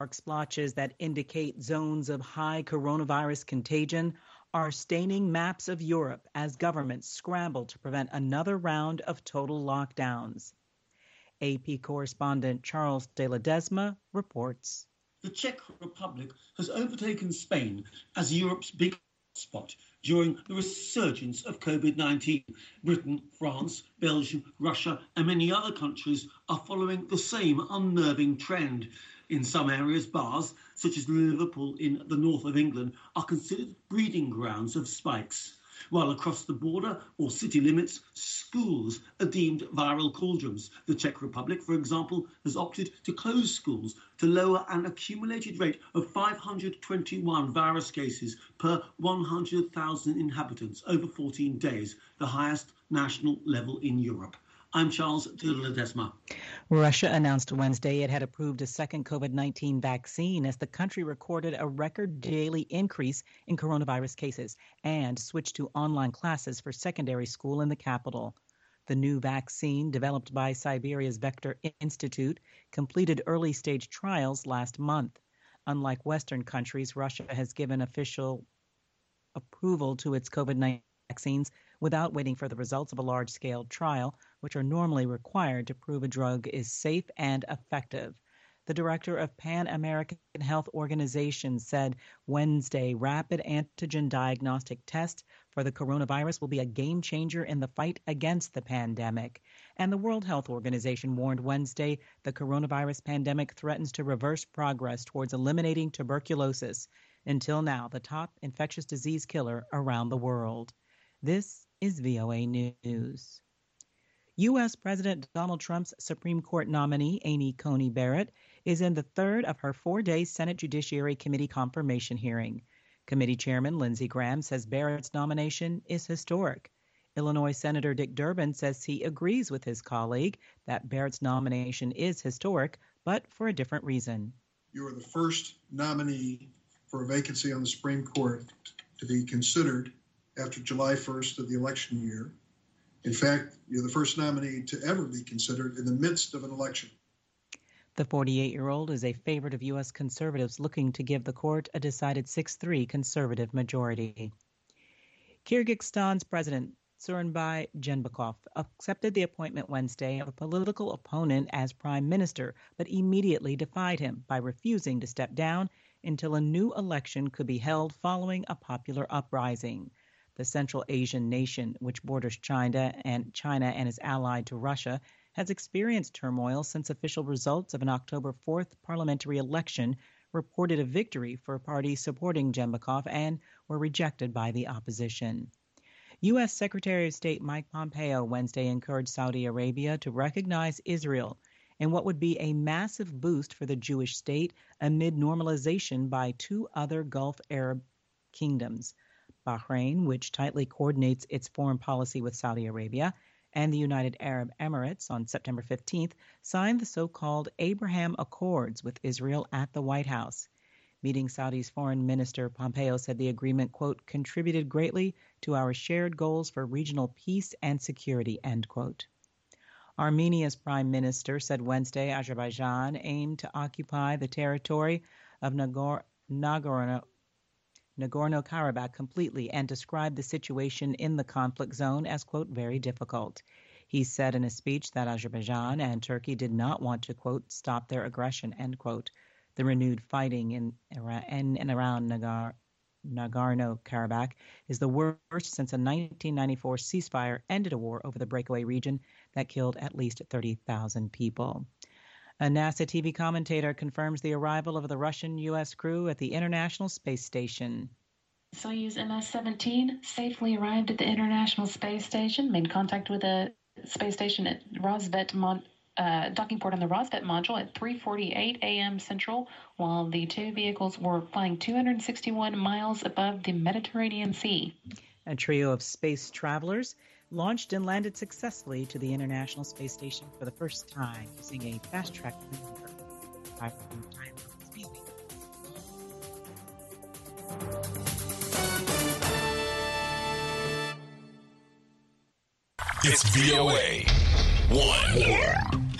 Dark splotches that indicate zones of high coronavirus contagion are staining maps of Europe as governments scramble to prevent another round of total lockdowns. AP correspondent Charles de Ledesma reports. The Czech Republic has overtaken Spain as Europe's big spot during the resurgence of COVID-19. Britain, France, Belgium, Russia and many other countries are following the same unnerving trend. In some areas, bars, such as Liverpool in the north of England, are considered breeding grounds of spikes. While across the border or city limits, schools are deemed viral cauldrons. The Czech Republic, for example, has opted to close schools to lower an accumulated rate of 521 virus cases per 100,000 inhabitants over 14 days, the highest national level in Europe. I'm Charles de Ledesma. Russia announced Wednesday it had approved a second COVID-19 vaccine as the country recorded a record daily increase in coronavirus cases and switched to online classes for secondary school in the capital. The new vaccine, developed by Siberia's Vector Institute, completed early-stage trials last month. Unlike Western countries, Russia has given official approval to its COVID-19 vaccines without waiting for the results of a large-scale trial, which are normally required to prove a drug is safe and effective. The director of Pan American Health Organization said Wednesday rapid antigen diagnostic tests for the coronavirus will be a game changer in the fight against the pandemic. And the World Health Organization warned Wednesday the coronavirus pandemic threatens to reverse progress towards eliminating tuberculosis, until now the top infectious disease killer around the world. This is VOA News. U.S. President Donald Trump's Supreme Court nominee, Amy Coney Barrett, is in the third of her 4-day Senate Judiciary Committee confirmation hearing. Committee Chairman Lindsey Graham says Barrett's nomination is historic. Illinois Senator Dick Durbin says he agrees with his colleague that Barrett's nomination is historic, but for a different reason. You are the first nominee for a vacancy on the Supreme Court to be considered after July 1st of the election year. In fact, you're the first nominee to ever be considered in the midst of an election. The 48-year-old is a favorite of U.S. conservatives looking to give the court a decided 6-3 conservative majority. Kyrgyzstan's President Sooronbay Jeenbekov accepted the appointment Wednesday of a political opponent as prime minister, but immediately defied him by refusing to step down until a new election could be held following a popular uprising. The Central Asian nation, which borders China and is allied to Russia, has experienced turmoil since official results of an October 4th parliamentary election reported a victory for parties supporting Jeenbekov and were rejected by the opposition. U.S. Secretary of State Mike Pompeo Wednesday encouraged Saudi Arabia to recognize Israel in what would be a massive boost for the Jewish state amid normalization by two other Gulf Arab kingdoms. Bahrain, which tightly coordinates its foreign policy with Saudi Arabia, and the United Arab Emirates on September 15th signed the so-called Abraham Accords with Israel at the White House. Meeting Saudi's foreign minister, Pompeo said the agreement, quote, contributed greatly to our shared goals for regional peace and security, end quote. Armenia's prime minister said Wednesday Azerbaijan aimed to occupy the territory of Nagorno-Karabakh completely and described the situation in the conflict zone as, quote, very difficult. He said in a speech that Azerbaijan and Turkey did not want to, quote, stop their aggression, end quote. The renewed fighting in and around Nagorno-Karabakh is the worst since a 1994 ceasefire ended a war over the breakaway region that killed at least 30,000 people. A NASA TV commentator confirms the arrival of the Russian-U.S. crew at the International Space Station. Soyuz MS-17 safely arrived at the International Space Station, made contact with the space station at docking port on the Rosvet module at 3:48 a.m. Central, while the two vehicles were flying 261 miles above the Mediterranean Sea. A trio of space travelers launched and landed successfully to the International Space Station for the first time using a fast-track maneuver. It's VOA 1.